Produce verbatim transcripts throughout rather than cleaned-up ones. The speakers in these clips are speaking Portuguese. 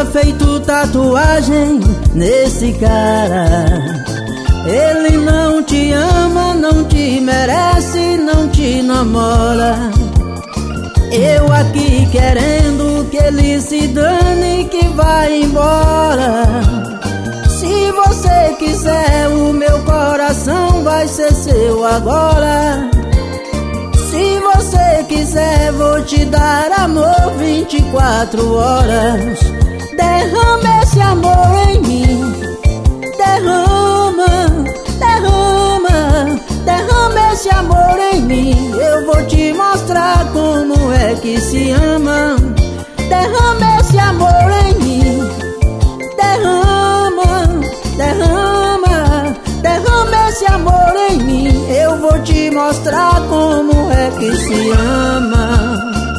grudada, feito tatuagem nesse cara. Ele não te ama, não te merece, não te namora. Eu aqui querendo que ele se dane, que vai embora. Se você quiser, o meu coração vai ser seu agora. Se você quiser, vou te dar amor vinte e quatro horas. Derrama esse amor em mim. Derrama, derrama, derrama esse amor em mim. Eu vou te mostrar como é que se ama. Derrama esse amor em mim. Derrama, derrama, derrama esse amor em mim. Eu vou te mostrar como é que se ama.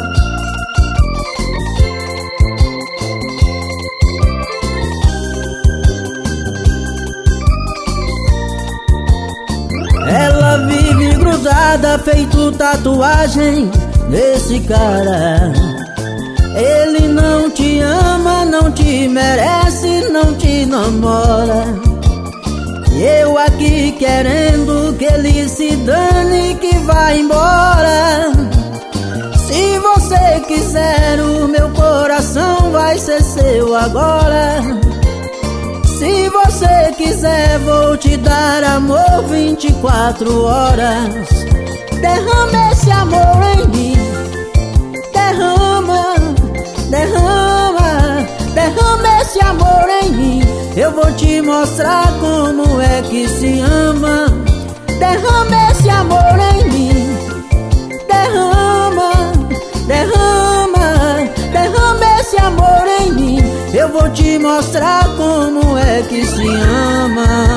Ela vive grudada, feito tatuagem nesse cara. Ele não te ama, não te merece, não te namora. E eu aqui querendo que ele se dane, que vai embora. Se você quiser, o meu coração vai ser seu agora. Se você quiser, vou te dar amor vinte e quatro horas. Derrama esse amor em mim. Derrama, derrama, derrama esse amor em mim. Eu vou te mostrar como é que se ama. Derrama esse amor em mim. Derrama, derrama, derrama esse amor em mim. Eu vou te mostrar como é que se ama.